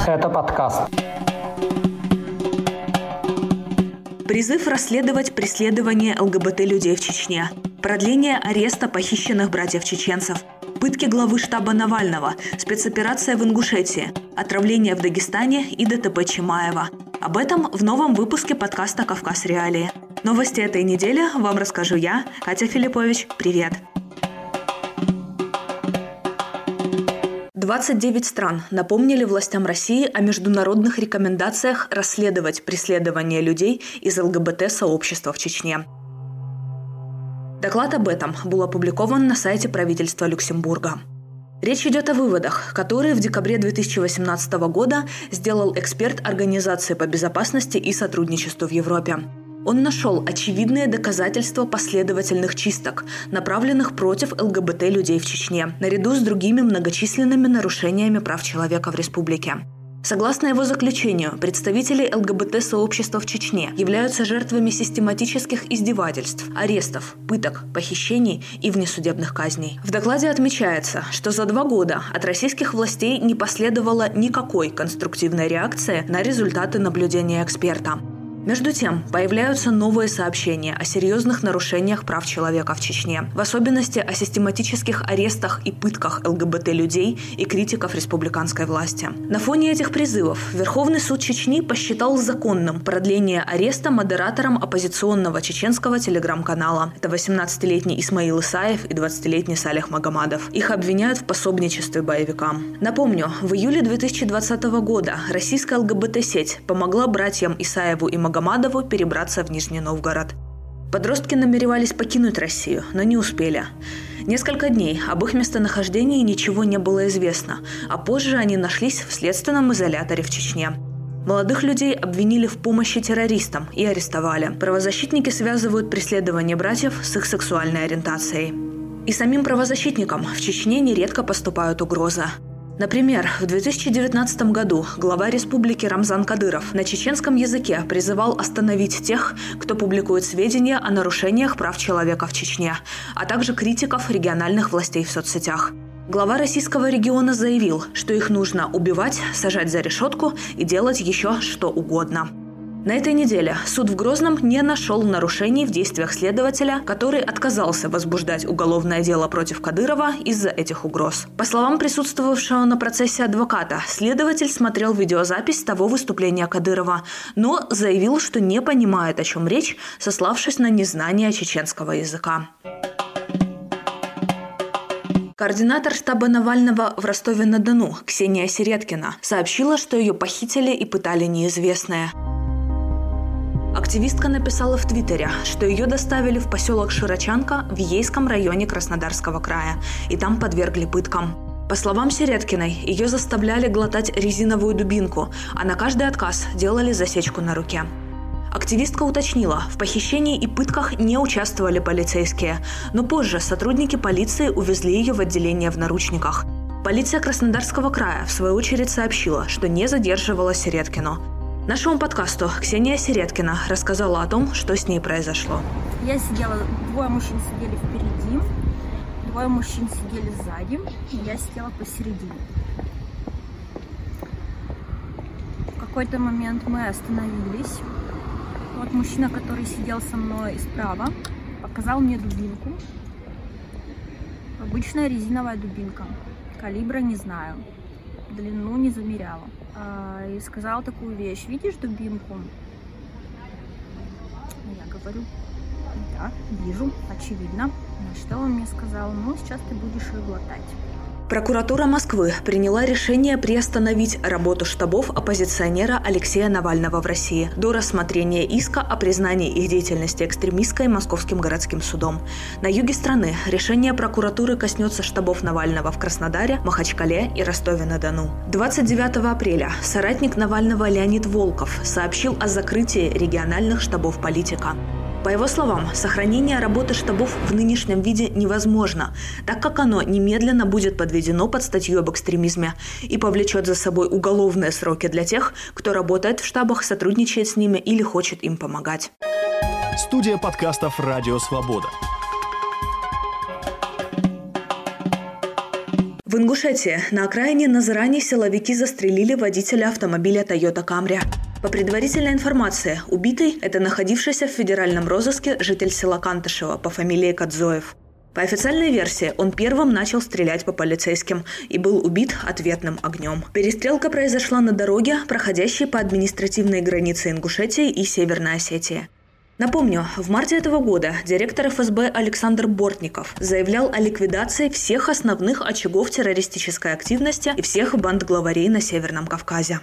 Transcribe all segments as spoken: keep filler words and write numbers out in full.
Это подкаст. Призыв расследовать преследование ЛГБТ-людей в Чечне. Продление ареста похищенных братьев-чеченцев. Пытки главы штаба Навального. Спецоперация в Ингушетии. Отравление в Дагестане и ДТП Чимаева. Об этом в новом выпуске подкаста «Кавказ Реалии». Новости этой недели вам расскажу я, Катя Филиппович. Привет! двадцать девять стран напомнили властям России о международных рекомендациях расследовать преследование людей из ЛГБТ-сообщества в Чечне. Доклад об этом был опубликован на сайте правительства Люксембурга. Речь идет о выводах, которые в декабре две тысячи восемнадцатого года сделал эксперт Организации по безопасности и сотрудничеству в Европе. Он нашел очевидные доказательства последовательных чисток, направленных против ЛГБТ-людей в Чечне, наряду с другими многочисленными нарушениями прав человека в республике. Согласно его заключению, представители ЛГБТ-сообщества в Чечне являются жертвами систематических издевательств, арестов, пыток, похищений и внесудебных казней. В докладе отмечается, что за два года от российских властей не последовало никакой конструктивной реакции на результаты наблюдения эксперта. Между тем, появляются новые сообщения о серьезных нарушениях прав человека в Чечне, в особенности о систематических арестах и пытках ЛГБТ-людей и критиков республиканской власти. На фоне этих призывов Верховный суд Чечни посчитал законным продление ареста модератором оппозиционного чеченского телеграм-канала. Это восемнадцатилетний Исмаил Исаев и двадцатилетний Салих Магомадов. Их обвиняют в пособничестве боевикам. Напомню, в июле две тысячи двадцатого года российская ЛГБТ-сеть помогла братьям Исаеву и Магомадову Магомадову перебраться в Нижний Новгород. Подростки намеревались покинуть Россию, но не успели. Несколько дней об их местонахождении ничего не было известно, а позже они нашлись в следственном изоляторе в Чечне. Молодых людей обвинили в помощи террористам и арестовали. Правозащитники связывают преследование братьев с их сексуальной ориентацией. И самим правозащитникам в Чечне нередко поступают угрозы. Например, в две тысячи девятнадцатом году глава республики Рамзан Кадыров на чеченском языке призывал остановить тех, кто публикует сведения о нарушениях прав человека в Чечне, а также критиков региональных властей в соцсетях. Глава российского региона заявил, что их нужно убивать, сажать за решетку и делать еще что угодно. На этой неделе суд в Грозном не нашел нарушений в действиях следователя, который отказался возбуждать уголовное дело против Кадырова из-за этих угроз. По словам присутствовавшего на процессе адвоката, следователь смотрел видеозапись того выступления Кадырова, но заявил, что не понимает, о чем речь, сославшись на незнание чеченского языка. Координатор штаба Навального в Ростове-на-Дону Ксения Середкина сообщила, что ее похитили и пытали неизвестные. Активистка написала в Твиттере, что ее доставили в поселок Широчанка в Ейском районе Краснодарского края, и там подвергли пыткам. По словам Середкиной, ее заставляли глотать резиновую дубинку, а на каждый отказ делали засечку на руке. Активистка уточнила, в похищении и пытках не участвовали полицейские, но позже сотрудники полиции увезли ее в отделение в наручниках. Полиция Краснодарского края, в свою очередь, сообщила, что не задерживала Середкину. Нашему подкасту Ксения Середкина рассказала о том, что с ней произошло. Я сидела, двое мужчин сидели впереди, двое мужчин сидели сзади, и я сидела посередине. В какой-то момент мы остановились. Вот мужчина, который сидел со мной справа, показал мне дубинку. Обычная резиновая дубинка. Калибра не знаю, длину не замеряла. И сказал такую вещь: видишь дубинку? Я говорю: да, вижу, очевидно. На что он мне сказал: ну, сейчас ты будешь ее глотать. Прокуратура Москвы приняла решение приостановить работу штабов оппозиционера Алексея Навального в России до рассмотрения иска о признании их деятельности экстремистской Московским городским судом. На юге страны решение прокуратуры коснется штабов Навального в Краснодаре, Махачкале и Ростове-на-Дону. двадцать девятого апреля соратник Навального Леонид Волков сообщил о закрытии региональных штабов политика. По его словам, сохранение работы штабов в нынешнем виде невозможно, так как оно немедленно будет подведено под статью об экстремизме и повлечет за собой уголовные сроки для тех, кто работает в штабах, сотрудничает с ними или хочет им помогать. Студия подкастов «Радио Свобода». В Ингушетии на окраине Назрани силовики застрелили водителя автомобиля Toyota Camry. По предварительной информации, убитый – это находившийся в федеральном розыске житель села Кантышево по фамилии Кадзоев. По официальной версии, он первым начал стрелять по полицейским и был убит ответным огнем. Перестрелка произошла на дороге, проходящей по административной границе Ингушетии и Северной Осетии. Напомню, в марте этого года директор эф эс бэ Александр Бортников заявлял о ликвидации всех основных очагов террористической активности и всех банд-главарей на Северном Кавказе.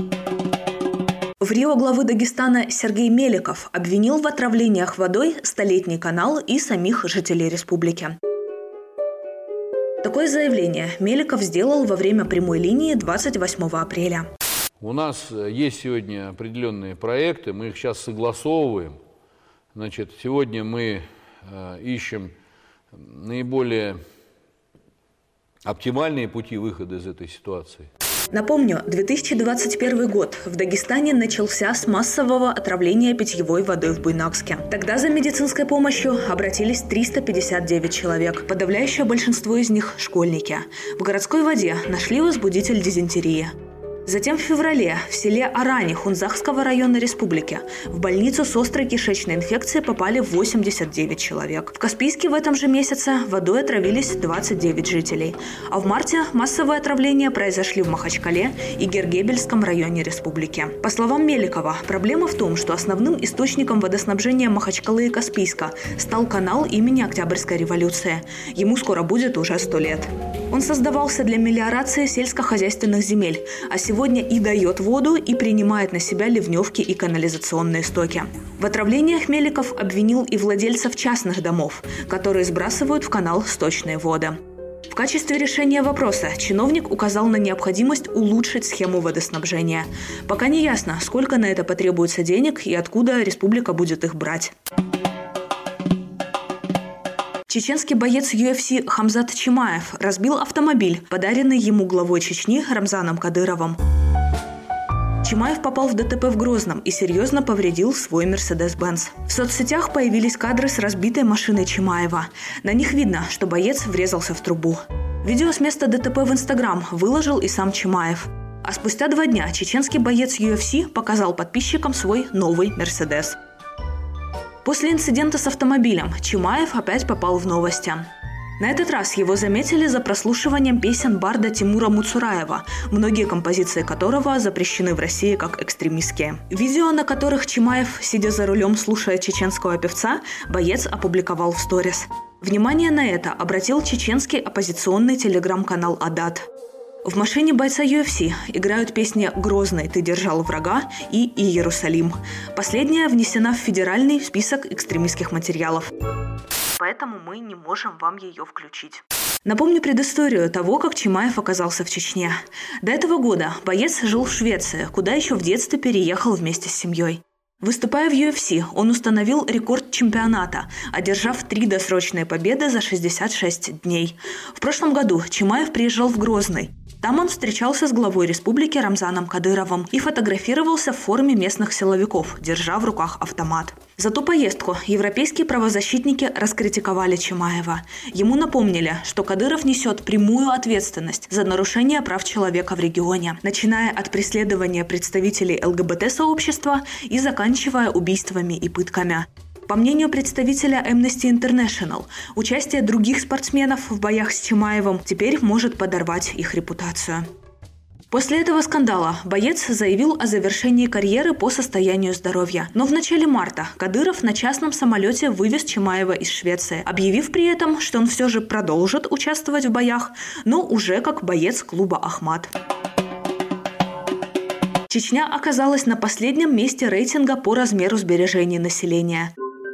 В Рио главы Дагестана Сергей Меликов обвинил в отравлениях водой Столетний канал и самих жителей республики. Такое заявление Меликов сделал во время прямой линии двадцать восьмого апреля. У нас есть сегодня определенные проекты, мы их сейчас согласовываем. Значит, сегодня мы э, ищем наиболее оптимальные пути выхода из этой ситуации. Напомню, две тысячи двадцать первый год в Дагестане начался с массового отравления питьевой водой в Буйнакске. Тогда за медицинской помощью обратились триста пятьдесят девять человек. Подавляющее большинство из них – школьники. В городской воде нашли возбудитель дизентерии. Затем в феврале в селе Арани Хунзахского района республики в больницу с острой кишечной инфекцией попали восемьдесят девять человек. В Каспийске в этом же месяце водой отравились двадцать девять жителей. А в марте массовые отравления произошли в Махачкале и Гергебельском районе республики. По словам Меликова, проблема в том, что основным источником водоснабжения Махачкалы и Каспийска стал канал имени Октябрьской революции. Ему скоро будет уже сто лет. Он создавался для мелиорации сельскохозяйственных земель, а сегодня и дает воду, и принимает на себя ливневки и канализационные стоки. В отравлениях Меликов обвинил и владельцев частных домов, которые сбрасывают в канал сточные воды. В качестве решения вопроса чиновник указал на необходимость улучшить схему водоснабжения. Пока не ясно, сколько на это потребуется денег и откуда республика будет их брать. Чеченский боец ю эф си Хамзат Чимаев разбил автомобиль, подаренный ему главой Чечни Рамзаном Кадыровым. Чимаев попал в дэ тэ пэ в Грозном и серьезно повредил свой Мерседес-Бенц. В соцсетях появились кадры с разбитой машиной Чимаева. На них видно, что боец врезался в трубу. Видео с места дэ тэ пэ в Инстаграм выложил и сам Чимаев. А спустя два дня чеченский боец ю эф си показал подписчикам свой новый Мерседес. После инцидента с автомобилем Чимаев опять попал в новости. На этот раз его заметили за прослушиванием песен барда Тимура Муцураева, многие композиции которого запрещены в России как экстремистские. Видео, на которых Чимаев, сидя за рулем, слушая чеченского певца, боец опубликовал в сторис. Внимание на это обратил чеченский оппозиционный телеграм-канал «Адат». В машине бойца ю эф си играют песни «Грозный, ты держал врага» и «Иерусалим». Последняя внесена в федеральный список экстремистских материалов. Поэтому мы не можем вам ее включить. Напомню предысторию того, как Чимаев оказался в Чечне. До этого года боец жил в Швеции, куда еще в детстве переехал вместе с семьей. Выступая в ю эф си, он установил рекорд чемпионата, одержав три досрочные победы за шестьдесят шесть дней. В прошлом году Чимаев приезжал в Грозный. Там он встречался с главой республики Рамзаном Кадыровым и фотографировался в форме местных силовиков, держа в руках автомат. За ту поездку европейские правозащитники раскритиковали Чимаева. Ему напомнили, что Кадыров несет прямую ответственность за нарушение прав человека в регионе, начиная от преследования представителей эл гэ бэ тэ-сообщества и заканчивая убийствами и пытками. По мнению представителя Amnesty International, участие других спортсменов в боях с Чимаевым теперь может подорвать их репутацию. После этого скандала боец заявил о завершении карьеры по состоянию здоровья. Но в начале марта Кадыров на частном самолете вывез Чимаева из Швеции, объявив при этом, что он все же продолжит участвовать в боях, но уже как боец клуба «Ахмат». Чечня оказалась на последнем месте рейтинга по размеру сбережений населения.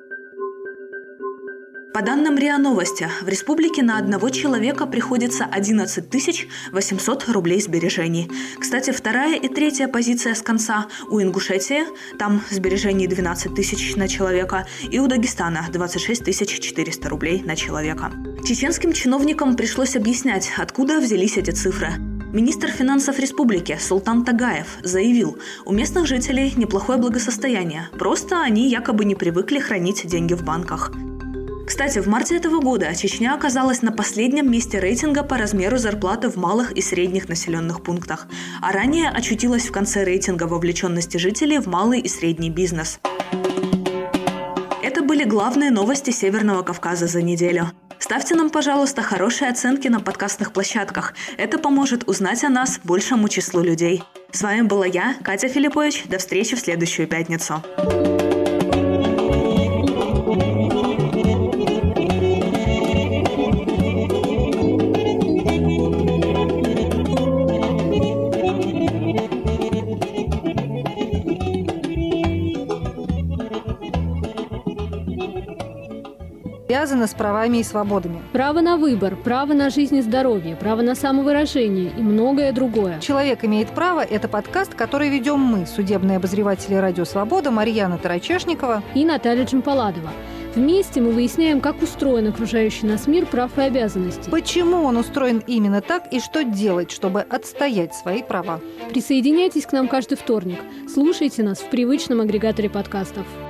По данным РИА Новости, в республике на одного человека приходится одиннадцать тысяч восемьсот рублей сбережений. Кстати, вторая и третья позиция с конца у Ингушетии, там сбережений двенадцать тысяч на человека, и у Дагестана двадцать шесть тысяч четыреста рублей на человека. Чеченским чиновникам пришлось объяснять, откуда взялись эти цифры. Министр финансов республики Султан Тагаев заявил, у местных жителей неплохое благосостояние, просто они якобы не привыкли хранить деньги в банках. Кстати, в марте этого года Чечня оказалась на последнем месте рейтинга по размеру зарплаты в малых и средних населенных пунктах, а ранее очутилась в конце рейтинга вовлеченности жителей в малый и средний бизнес. Это были главные новости Северного Кавказа за неделю. Ставьте нам, пожалуйста, хорошие оценки на подкастных площадках. Это поможет узнать о нас большему числу людей. С вами была я, Катя Филиппович. До встречи в следующую пятницу. Связано с правами и свободами. Право на выбор, право на жизнь и здоровье, право на самовыражение и многое другое. «Человек имеет право» – это подкаст, который ведем мы, судебные обозреватели «Радио Свобода» Марьяна Тарачешникова и Наталья Джампаладова. Вместе мы выясняем, как устроен окружающий нас мир прав и обязанностей. Почему он устроен именно так и что делать, чтобы отстоять свои права. Присоединяйтесь к нам каждый вторник. Слушайте нас в привычном агрегаторе подкастов.